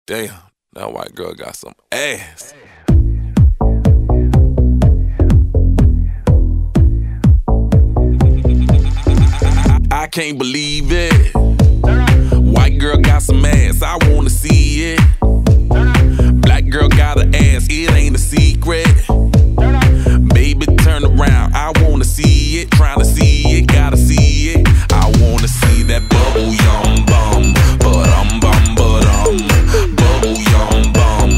Damn, that white girl got some ass. I can't believe it. White girl got some ass, I wanna see it. Black girl got an ass, it ain't a secret. Baby, turn around, I wanna see it. Tryna see it, gotta see it. I wanna see that bubble yum bum, bum, bubble yum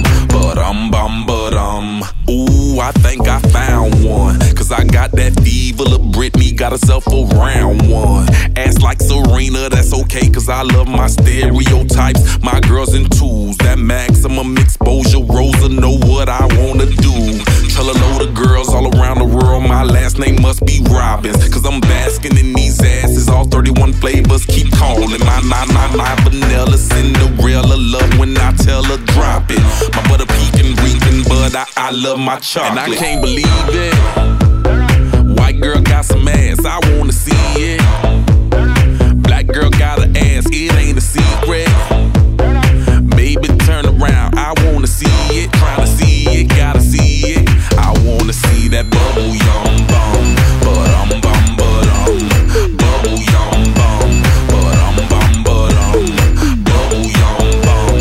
bum, Ooh, I think I found one, cause I got that fever. Lil' Britney got herself a round one. Ass like Serena, that's okay, cause I love my stereotypes. My girls in twos, that maximum exposure. Rosa know what I wanna do. Tell a load of girls all around the world my last name must be Robbins, cause I'm basking in these asses. All 31 flavors keep calling. My vanilla Cinderella love when I tell her drop it. My butter pecan reeking, but I love my chocolate. And I can't believe it. White girl got some ass, I wanna see it. Black girl got an ass, it ain't a secret. Baby, turn around, I wanna see it. Tryna see it, gotta see it. I wanna see that bubble yum bum, bum, bubble yum bum, bum, bubble yum bum,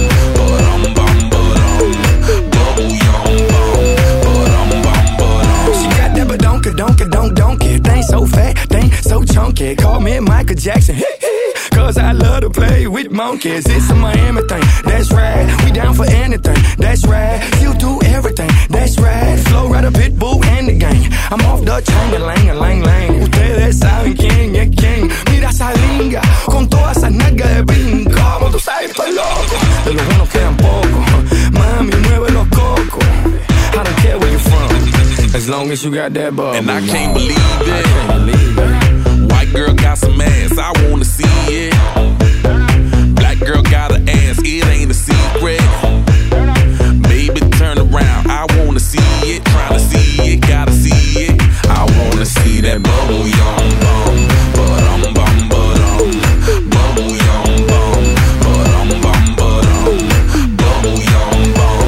bubble yum bum. She got that donka, thing so fat, thing so chunky. Call me Michael Jackson, cause I love to play with monkeys. It's a Miami thing, that's right. We down for anything, that's right. You do everything, that's right. Flow Rider, Pitbull, and the gang. I'm off the chain, lang. Ustedes saben quién es quién. Mira esa linga, con todas esas nalgas de brinco. Como tú sabes, estoy loco. De los buenos quedan pocos. Mami, mueve los cocos. I don't care where you're from, as long as you got that bubble. And I can't believe it. White girl got some ass, I wanna see it. Black girl got an ass, it ain't a secret. Baby, turn around, I wanna see it. Tryna see it, gotta see it. I wanna see that bubble yum bum, bubble yum bum, bubble yum bum, bubble yum bum,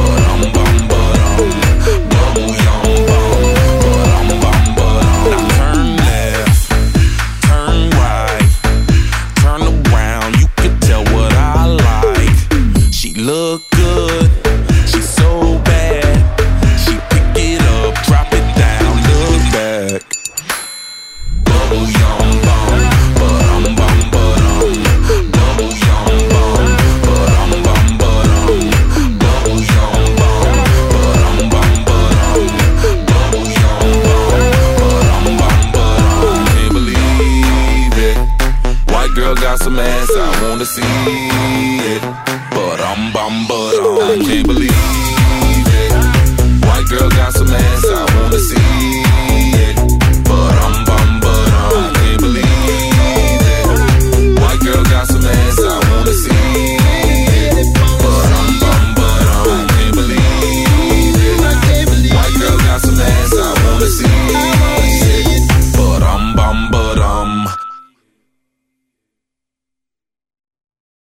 Now turn left, turn right, turn around, you can tell what I like. She look good, she's so bad. She pick it up, drop it down, look back. Bubble yum bum, bubble yum bum, bubble yum bum, bubble yum bum, Can't believe it. White girl got some ass, I wanna see it. But I can't believe it. White girl got some ass, I wanna see it.